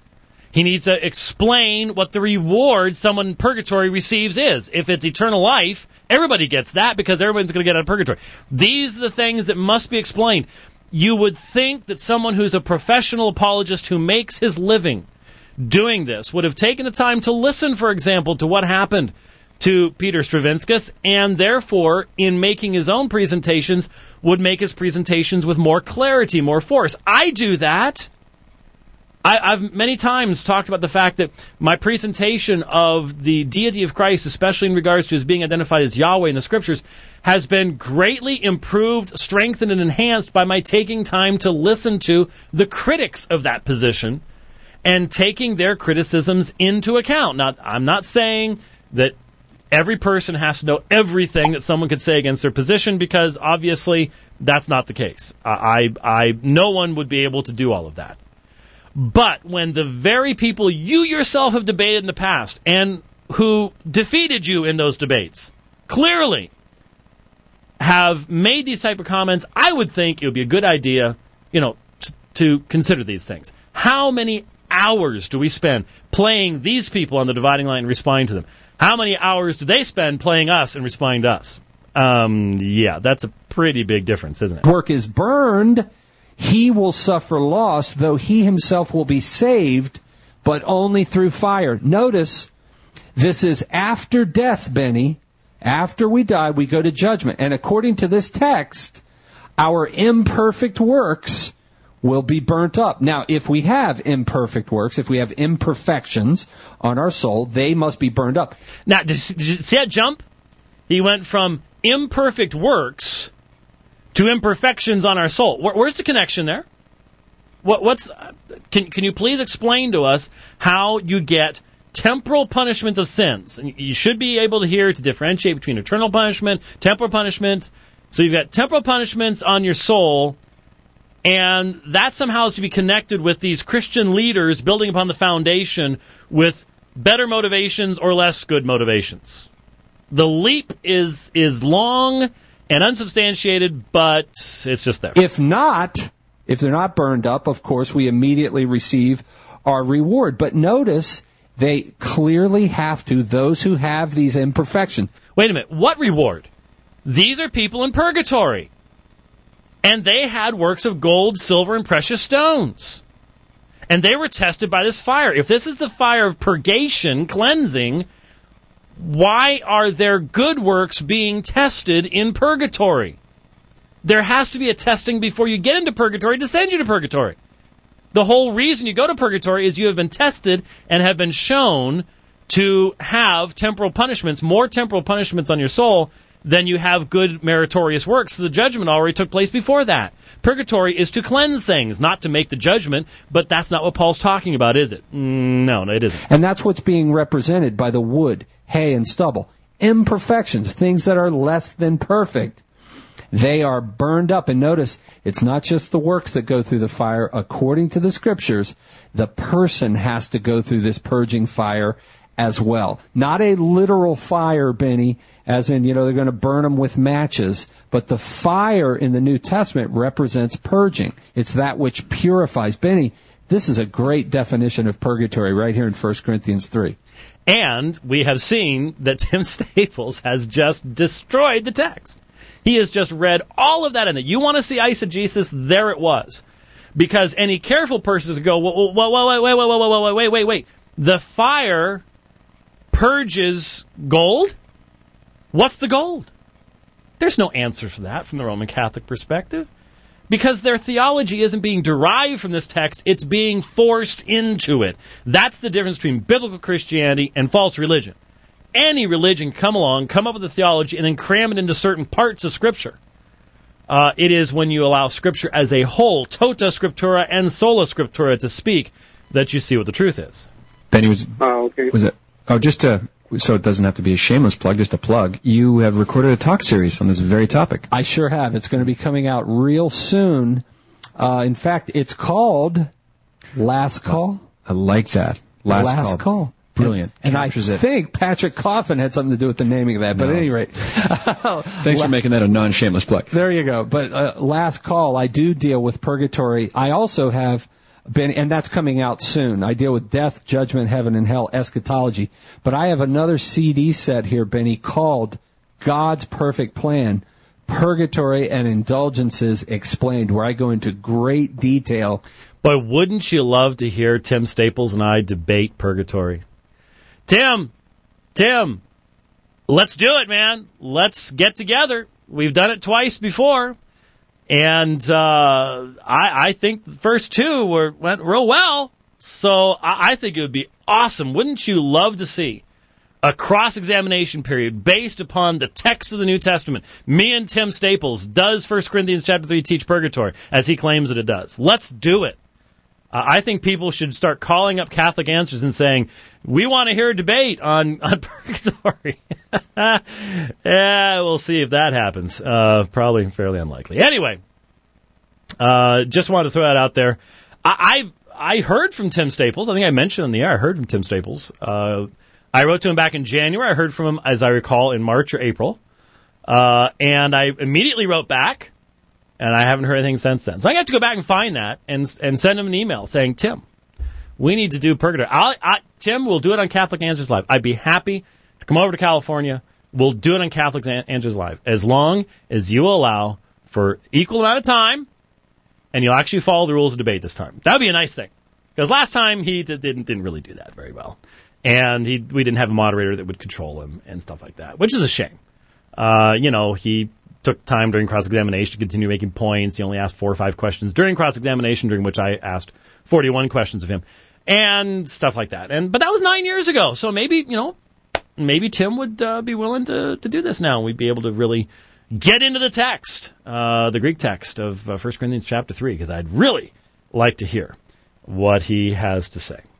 He needs to explain what the reward someone in purgatory receives is. If it's eternal life, everybody gets that because everyone's going to get out of purgatory. These are the things that must be explained. You would think that someone who's a professional apologist who makes his living doing this would have taken the time to listen, for example, to what happened to Peter Stravinskas, and therefore, in making his own presentations, would make his presentations with more clarity, more force. I do that. I've many times talked about the fact that my presentation of the deity of Christ, especially in regards to his being identified as Yahweh in the Scriptures, has been greatly improved, strengthened, and enhanced by my taking time to listen to the critics of that position and taking their criticisms into account. Now, I'm not saying that every person has to know everything that someone could say against their position, because obviously that's not the case. No one would be able to do all of that. But when the very people you yourself have debated in the past and who defeated you in those debates clearly have made these type of comments, I would think it would be a good idea, to consider these things. How many hours do we spend playing these people on the dividing line and responding to them? How many hours do they spend playing us and responding to us? Yeah, that's a pretty big difference, isn't it? Work is burned. He will suffer loss, though he himself will be saved, but only through fire. Notice, this is after death, Benny. After we die, we go to judgment. And according to this text, our imperfect works will be burnt up. Now, if we have imperfect works, if we have imperfections on our soul, they must be burned up. Now, did you see that jump? He went from imperfect works to imperfections on our soul. Where's the connection there? Can you please explain to us how you get temporal punishments of sins? And you should be able to differentiate between eternal punishment, temporal punishment. So you've got temporal punishments on your soul, and that somehow is to be connected with these Christian leaders building upon the foundation with better motivations or less good motivations. The leap is long and unsubstantiated, but it's just there. If they're not burned up, of course, we immediately receive our reward. But notice, they clearly have to, those who have these imperfections. Wait a minute, what reward? These are people in purgatory. And they had works of gold, silver, and precious stones. And they were tested by this fire. If this is the fire of purgation, cleansing, why are their good works being tested in purgatory? There has to be a testing before you get into purgatory to send you to purgatory. The whole reason you go to purgatory is you have been tested and have been shown to have temporal punishments, more temporal punishments on your soul than you have good meritorious works. So the judgment already took place before that. Purgatory is to cleanse things, not to make the judgment, but that's not what Paul's talking about, is it? No, it isn't. And that's what's being represented by the wood, hay, and stubble. Imperfections, things that are less than perfect. They are burned up. And notice, it's not just the works that go through the fire. According to the Scriptures, the person has to go through this purging fire as well. Not a literal fire, Benny, as in, they're going to burn them with matches. But the fire in the New Testament represents purging. It's that which purifies. Benny, this is a great definition of purgatory right here in 1 Corinthians 3. And we have seen that Tim Staples has just destroyed the text. He has just read all of that in it. You want to see eisegesis? There it was. Because any careful person would go, wait. The fire purges gold? What's the gold? There's no answer for that from the Roman Catholic perspective. Because their theology isn't being derived from this text, it's being forced into it. That's the difference between biblical Christianity and false religion. Any religion come up with a theology, and then cram it into certain parts of Scripture. It is when you allow Scripture as a whole, tota scriptura and sola scriptura, to speak, that you see what the truth is. Benny, okay. Was it? Oh, so it doesn't have to be a shameless plug, just a plug. You have recorded a talk series on this very topic. I sure have. It's going to be coming out real soon. In fact, it's called Last Call. I like that. Last Call. Brilliant. And I think Patrick Coffin had something to do with the naming of that. But at any rate. Thanks for making that a non-shameless plug. There you go. But Last Call, I do deal with purgatory. I also have Benny, and that's coming out soon. I deal with death, judgment, heaven, and hell, eschatology. But I have another CD set here, Benny, called God's Perfect Plan, Purgatory and Indulgences Explained, where I go into great detail. But wouldn't you love to hear Tim Staples and I debate purgatory? Tim, let's do it, man. Let's get together. We've done it twice before. And I think the first two went real well. So I think it would be awesome. Wouldn't you love to see a cross-examination period based upon the text of the New Testament? Me and Tim Staples, does 1 Corinthians chapter 3 teach purgatory, as he claims that it does? Let's do it. I think people should start calling up Catholic Answers and saying, we want to hear a debate on purgatory. Yeah, we'll see if that happens. Probably fairly unlikely. Anyway, just wanted to throw that out there. I heard from Tim Staples. I think I mentioned on the air, I heard from Tim Staples. I wrote to him back in January. I heard from him, as I recall, in March or April. And I immediately wrote back. And I haven't heard anything since then. So I have to go back and find that and send him an email saying, Tim, we need to do purgatory. Tim, we'll do it on Catholic Answers Live. I'd be happy to come over to California. We'll do it on Catholic Answers Live, as long as you allow for equal amount of time and you'll actually follow the rules of debate this time. That would be a nice thing. Because last time he didn't really do that very well. And we didn't have a moderator that would control him and stuff like that, which is a shame. He took time during cross-examination to continue making points. He only asked 4 or 5 questions during cross-examination, during which I asked 41 questions of him, and stuff like that. But that was 9 years ago, so maybe Tim would be willing to do this now, and we'd be able to really get into the text, the Greek text of 1 Corinthians chapter 3, because I'd really like to hear what he has to say.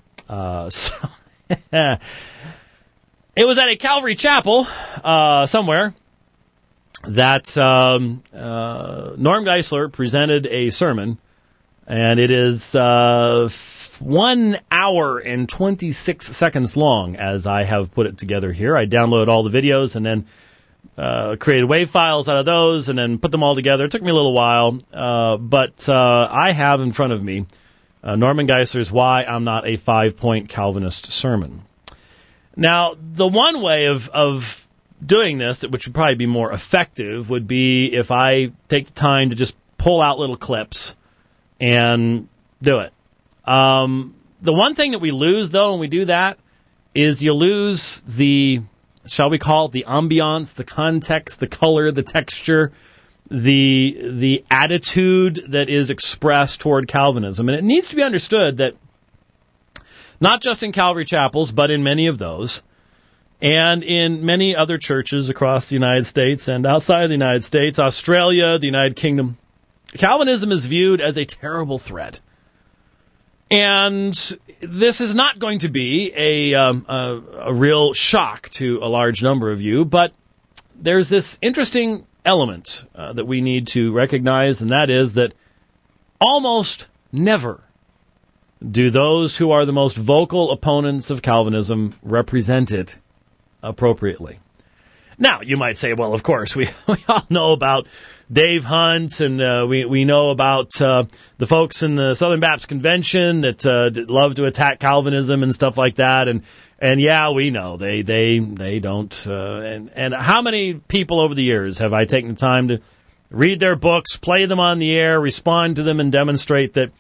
It was at a Calvary chapel somewhere that Norm Geisler presented a sermon, and it is 1 hour and 26 seconds long, as I have put it together here. I downloaded all the videos and then created WAV files out of those and then put them all together. It took me a little while, but I have in front of me Norman Geisler's Why I'm Not a 5-Point Calvinist sermon. Now, the one way of doing this, which would probably be more effective, would be if I take the time to just pull out little clips and do it. The one thing that we lose, though, when we do that, is you lose the, shall we call it, the ambiance, the context, the color, the texture, the attitude that is expressed toward Calvinism. And it needs to be understood that not just in Calvary chapels, but in many of those, and in many other churches across the United States and outside of the United States, Australia, the United Kingdom, Calvinism is viewed as a terrible threat. And this is not going to be a real shock to a large number of you, but there's this interesting element that we need to recognize, and that is that almost never do those who are the most vocal opponents of Calvinism represent it appropriately. Now, you might say, well, of course, we all know about Dave Hunt, and we know about the folks in the Southern Baptist Convention that love to attack Calvinism and stuff like that. And yeah, we know they don't. And how many people over the years have I taken the time to read their books, play them on the air, respond to them, and demonstrate that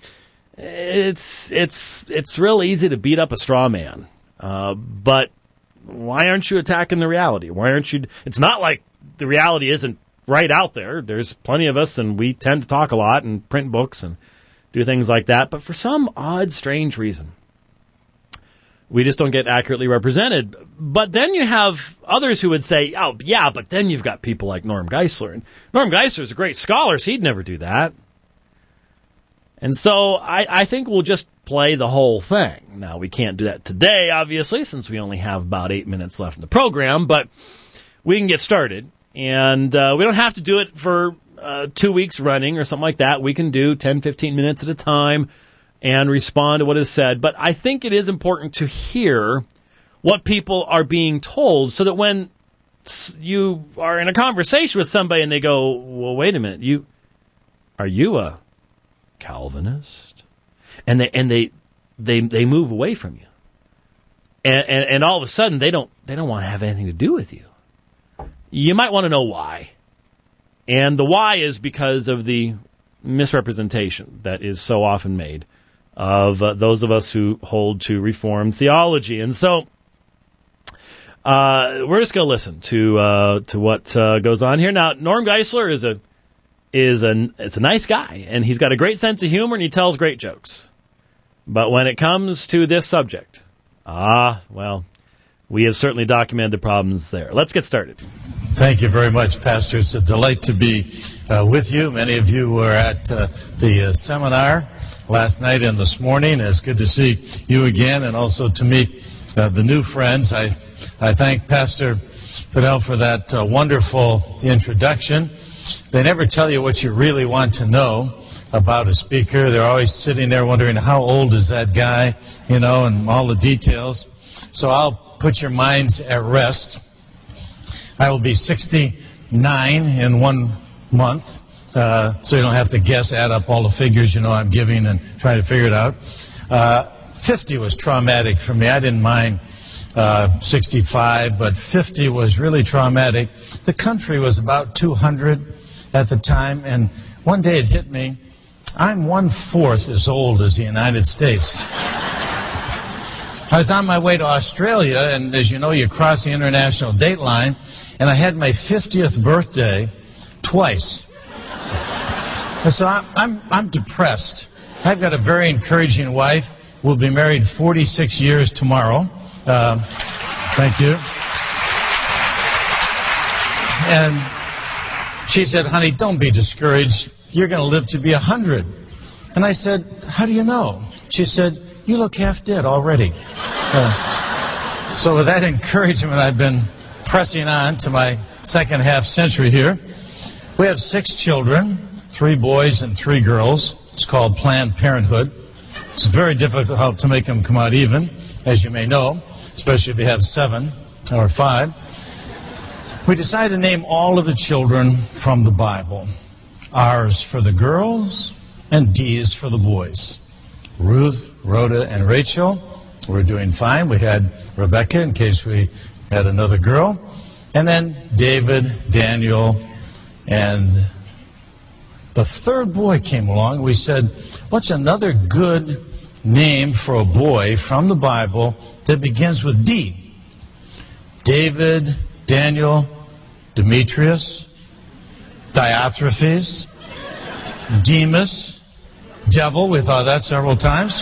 it's real easy to beat up a straw man. But why aren't you attacking the reality? Why aren't you? It's not like the reality isn't right out there. There's plenty of us, and we tend to talk a lot and print books and do things like that. But for some odd, strange reason, we just don't get accurately represented. But then you have others who would say, oh, yeah, but then you've got people like Norm Geisler. And Norm Geisler is a great scholar, so he'd never do that. And so I think we'll just play the whole thing. Now, we can't do that today, obviously, since we only have about 8 minutes left in the program, but we can get started. And we don't have to do it for 2 weeks running or something like that. We can do 10, 15 minutes at a time and respond to what is said. But I think it is important to hear what people are being told so that when you are in a conversation with somebody and they go, well, wait a minute, are you a Calvinist? and they move away from you, and all of a sudden they don't want to have anything to do with you. You might want to know why, and the why is because of the misrepresentation that is so often made of those of us who hold to Reformed theology, and so. We're just going to listen to what goes on here. Now, Norm Geisler is a nice guy, and he's got a great sense of humor, and he tells great jokes. But when it comes to this subject, well, we have certainly documented the problems there. Let's get started. Thank you very much, Pastor. It's a delight to be with you. Many of you were at the seminar last night and this morning. It's good to see you again, and also to meet the new friends. I thank Pastor Fidel for that wonderful introduction. They never tell you what you really want to know about a speaker. They're always sitting there wondering, how old is that guy, and all the details. So I'll put your minds at rest. I will be 69 in 1 month, so you don't have to guess, add up all the figures I'm giving and try to figure it out. 50 was traumatic for me. I didn't mind 65, but 50 was really traumatic. The country was about 200 at the time, and one day it hit me, I'm 1/4 as old as the United States. I was on my way to Australia, and as you know, you cross the international date line, and I had my 50th birthday twice. And so I'm depressed. I've got a very encouraging wife. We'll be married 46 years tomorrow. Thank you. And she said, honey, don't be discouraged. You're going to live to be 100. And I said, how do you know? She said, you look half dead already. So with that encouragement, I've been pressing on to my second half century here. We have 6 children, 3 boys and 3 girls. It's called Planned Parenthood. It's very difficult to make them come out even, as you may know, especially if you have 7 or 5. We decided to name all of the children from the Bible. R's for the girls and D's for the boys. Ruth, Rhoda, and Rachel were doing fine. We had Rebecca in case we had another girl. And then David, Daniel, and the 3rd boy came along. We said, what's another good name for a boy from the Bible that begins with D? David, Daniel, Demetrius, Diotrephes, Demas, devil. We thought that several times.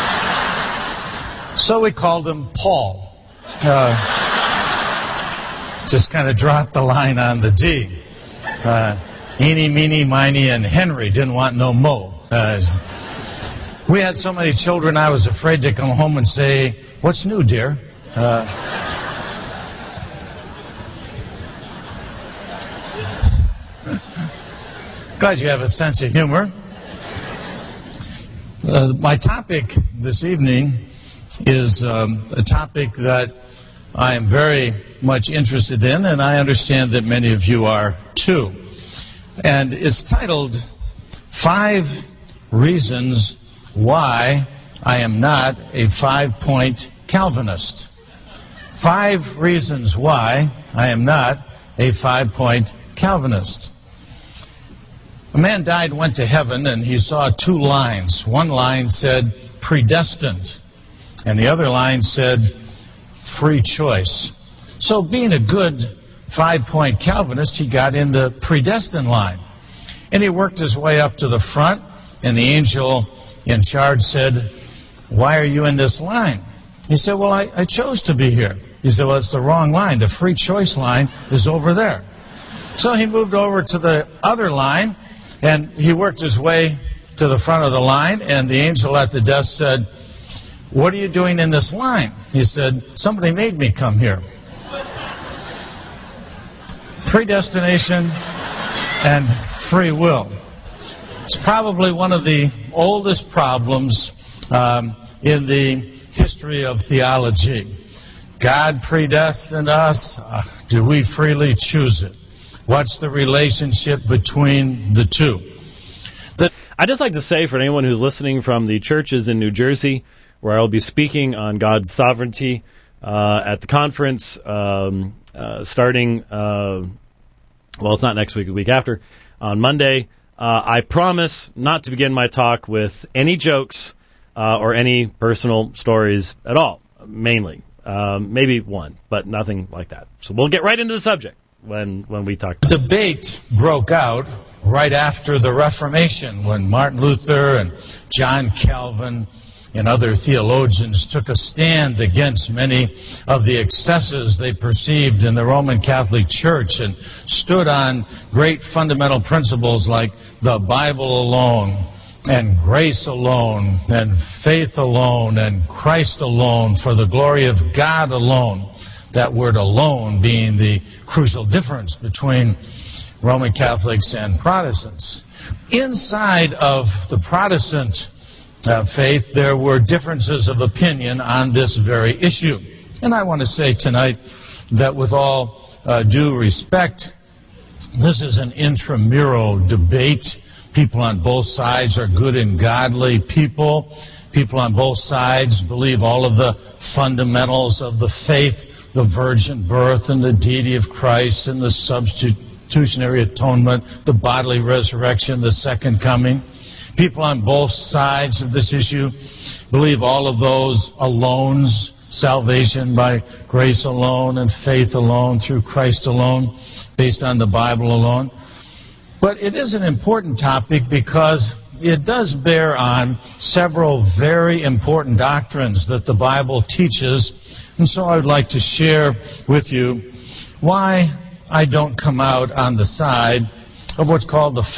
So we called him Paul. Just kind of dropped the line on the D. Eeny, meeny, miny, and Henry didn't want no mo. We had so many children, I was afraid to come home and say, what's new, dear? Glad you have a sense of humor. My topic this evening is a topic that I am very much interested in, and I understand that many of you are too. And it's titled 5 Reasons Why I Am Not a 5-Point Calvinist. 5 reasons why I am not a 5-point Calvinist. A man died and went to heaven, and he saw 2 lines. One line said predestined, and the other line said free choice. So being a good 5-point Calvinist, he got in the predestined line. And he worked his way up to the front, and the angel in charge said, why are you in this line? He said, well, I chose to be here. He said, well, it's the wrong line. The free choice line is over there. So he moved over to the other line, and he worked his way to the front of the line, and the angel at the desk said, what are you doing in this line? He said, somebody made me come here. Predestination and free will. It's probably one of the oldest problems in the history of theology. God predestined us. Do we freely choose it? What's the relationship between the two? I'd just like to say for anyone who's listening from the churches in New Jersey, where I'll be speaking on God's sovereignty at the conference starting, well, it's not next week, the week after, on Monday. I promise not to begin my talk with any jokes or any personal stories at all, mainly. Maybe one, but nothing like that. So we'll get right into the subject when we talk about it. Debate broke out right after the Reformation when Martin Luther and John Calvin and other theologians took a stand against many of the excesses they perceived in the Roman Catholic Church and stood on great fundamental principles like the Bible alone and grace alone and faith alone and Christ alone for the glory of God alone. That word alone being the crucial difference between Roman Catholics and Protestants. Inside of the Protestant faith, there were differences of opinion on this very issue. And I want to say tonight that with all due respect, this is an intramural debate. People on both sides are good and godly people. People on both sides believe all of the fundamentals of the faith, the virgin birth and the deity of Christ and the substitutionary atonement, the bodily resurrection, the second coming. People on both sides of this issue believe all of those alones, salvation by grace alone and faith alone through Christ alone, based on the Bible alone. But it is an important topic because it does bear on several very important doctrines that the Bible teaches. And so I would like to share with you why I don't come out on the side of what's called the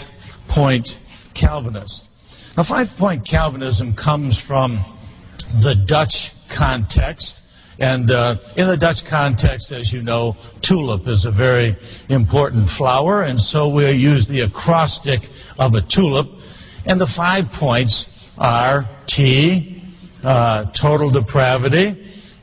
5-point Calvinist. Now, 5-point Calvinism comes from the Dutch context. And in the Dutch context, as you know, tulip is a very important flower. And so we use the acrostic of a tulip. And the 5 points are T, total depravity,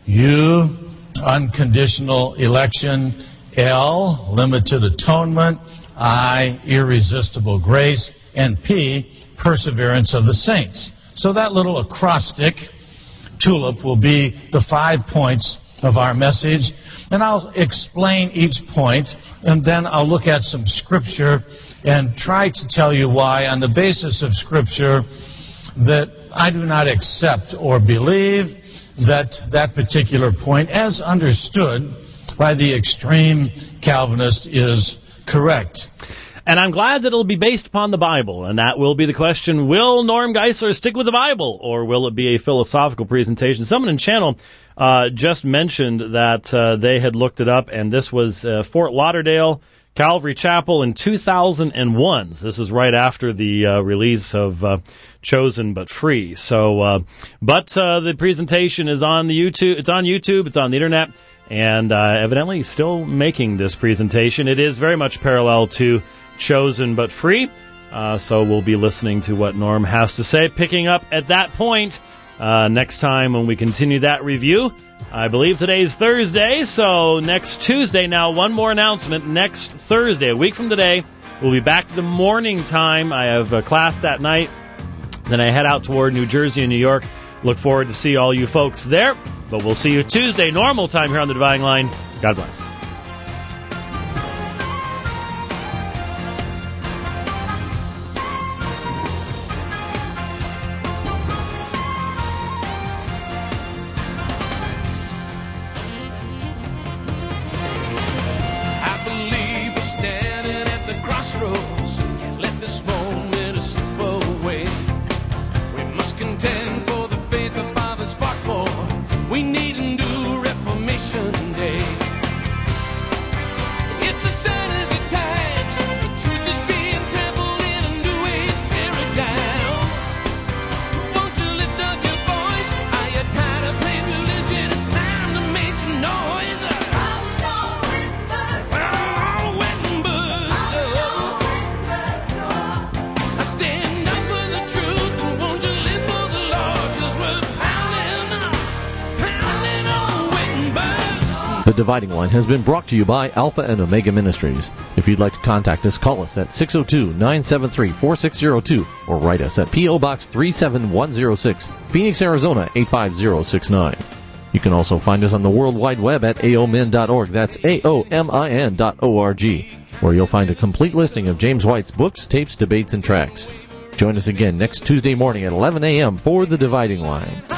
U, unconditional election, L, limited atonement, I, irresistible grace, and P, perseverance of the saints. So that little acrostic, tulip, will be the 5 points of our message. And I'll explain each point, and then I'll look at some Scripture and try to tell you why, on the basis of Scripture, that I do not accept or believe that that particular point, as understood by the extreme Calvinist, is correct. And I'm glad that it'll be based upon the Bible, and that will be the question, will Norm Geisler stick with the Bible, or will it be a philosophical presentation? Someone in channel just mentioned that they had looked it up, and this was Fort Lauderdale Calvary Chapel in 2001. This is right after the release of Chosen But Free. So, but the presentation is on the YouTube. It's on YouTube. It's on the internet, and evidently still making this presentation. It is very much parallel to Chosen But Free. So we'll be listening to what Norm has to say, picking up at that point next time when we continue that review. I believe today's Thursday, so next Tuesday. Now, one more announcement. Next Thursday, a week from today, we'll be back to the morning time. I have a class that night. Then I head out toward New Jersey and New York. Look forward to see all you folks there. But we'll see you Tuesday, normal time here on the Dividing Line. God bless. Dividing Line has been brought to you by Alpha and Omega Ministries. If you'd like to contact us, call us at 602-973-4602 or write us at P.O. Box 37106, Phoenix, Arizona 85069. You can also find us on the World Wide Web at aomin.org. That's aomin.org, where you'll find a complete listing of James White's books, tapes, debates, and tracts. Join us again next Tuesday morning at 11 a.m. for The Dividing Line.